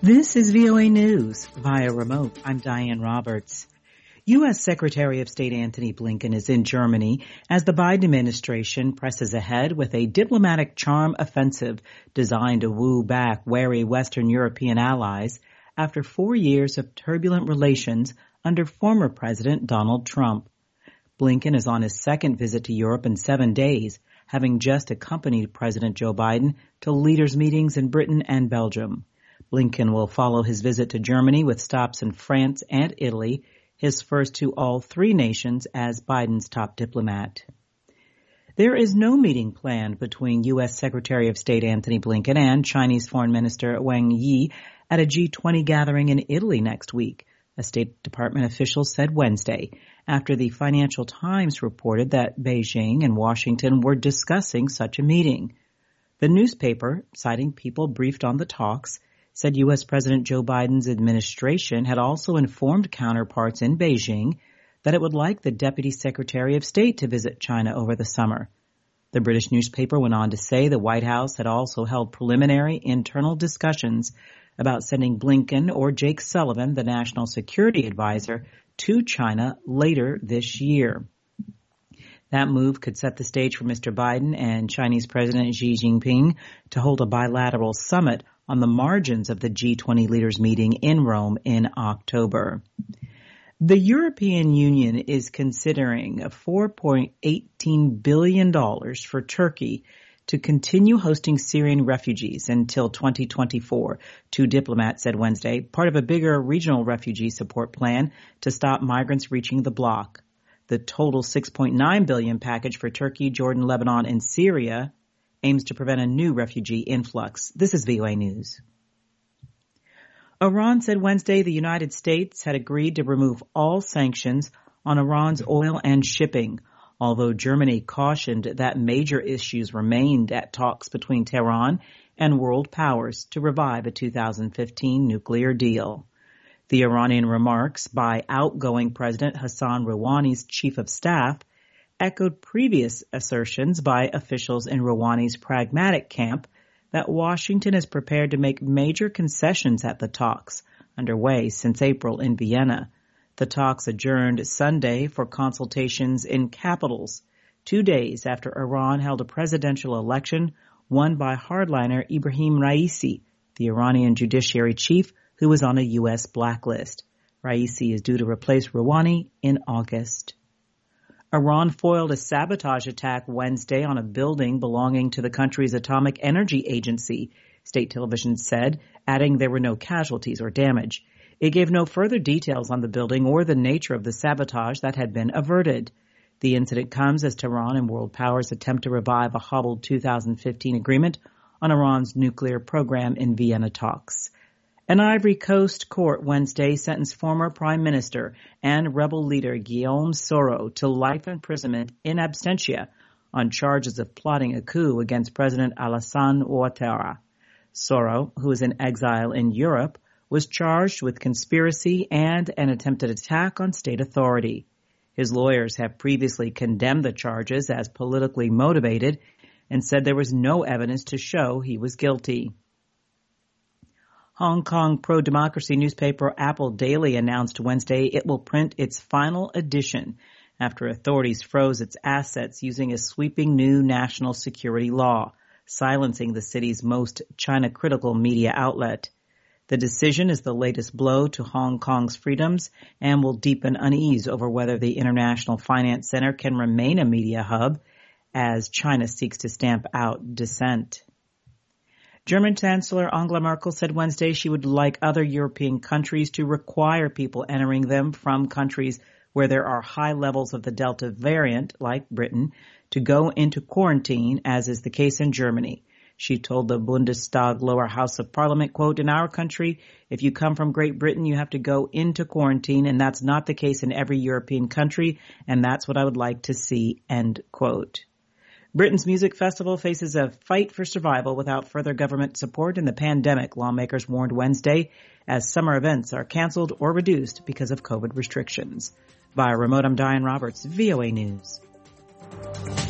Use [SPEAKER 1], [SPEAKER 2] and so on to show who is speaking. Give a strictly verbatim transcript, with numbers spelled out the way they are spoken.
[SPEAKER 1] This is V O A News via remote. I'm Diane Roberts. U S. Secretary of State Antony Blinken is in Germany as the Biden administration presses ahead with a diplomatic charm offensive designed to woo back wary Western European allies after four years of turbulent relations under former President Donald Trump. Blinken is on his second visit to Europe in seven days, having just accompanied President Joe Biden to leaders' meetings in Britain and Belgium. Blinken will follow his visit to Germany with stops in France and Italy, his first to all three nations as Biden's top diplomat. There is no meeting planned between U S. Secretary of State Antony Blinken and Chinese Foreign Minister Wang Yi at a G twenty gathering in Italy next week, a State Department official said Wednesday, after the Financial Times reported that Beijing and Washington were discussing such a meeting. The newspaper, citing people briefed on the talks, said U S. President Joe Biden's administration had also informed counterparts in Beijing that it would like the Deputy Secretary of State to visit China over the summer. The British newspaper went on to say the White House had also held preliminary internal discussions about sending Blinken or Jake Sullivan, the National Security Advisor, to China later this year. That move could set the stage for Mister Biden and Chinese President Xi Jinping to hold a bilateral summit on the margins of the G twenty leaders meeting in Rome in October. The European Union is considering four point one eight billion dollars for Turkey to continue hosting Syrian refugees until twenty twenty-four, two diplomats said Wednesday, part of a bigger regional refugee support plan to stop migrants reaching the bloc. The total six point nine billion dollars package for Turkey, Jordan, Lebanon, and Syria aims to prevent a new refugee influx. This is V O A News. Iran said Wednesday the United States had agreed to remove all sanctions on Iran's oil and shipping, although Germany cautioned that major issues remained at talks between Tehran and world powers to revive a two thousand fifteen nuclear deal. The Iranian remarks by outgoing President Hassan Rouhani's chief of staff echoed previous assertions by officials in Rouhani's pragmatic camp that Washington is prepared to make major concessions at the talks underway since April in Vienna. The talks adjourned Sunday for consultations in capitals, two days after Iran held a presidential election won by hardliner Ibrahim Raisi, the Iranian judiciary chief who was on a U S blacklist. Raisi is due to replace Rouhani in August. Iran foiled a sabotage attack Wednesday on a building belonging to the country's Atomic Energy Agency, state television said, adding there were no casualties or damage. It gave no further details on the building or the nature of the sabotage that had been averted. The incident comes as Tehran and world powers attempt to revive a hobbled two thousand fifteen agreement on Iran's nuclear program in Vienna talks. An Ivory Coast court Wednesday sentenced former Prime Minister and rebel leader Guillaume Soro to life imprisonment in absentia on charges of plotting a coup against President Alassane Ouattara. Soro, who is in exile in Europe, was charged with conspiracy and an attempted attack on state authority. His lawyers have previously condemned the charges as politically motivated and said there was no evidence to show he was guilty. Hong Kong pro-democracy newspaper Apple Daily announced Wednesday it will print its final edition after authorities froze its assets using a sweeping new national security law, silencing the city's most China-critical media outlet. The decision is the latest blow to Hong Kong's freedoms and will deepen unease over whether the International Finance Center can remain a media hub as China seeks to stamp out dissent. German Chancellor Angela Merkel said Wednesday she would like other European countries to require people entering them from countries where there are high levels of the Delta variant, like Britain, to go into quarantine, as is the case in Germany. She told the Bundestag lower house of parliament, quote, "In our country, if you come from Great Britain, you have to go into quarantine, and that's not the case in every European country, and that's what I would like to see," end quote. Britain's music festival faces a fight for survival without further government support in the pandemic, lawmakers warned Wednesday, as summer events are canceled or reduced because of COVID restrictions. Via remote, I'm Diane Roberts, V O A News.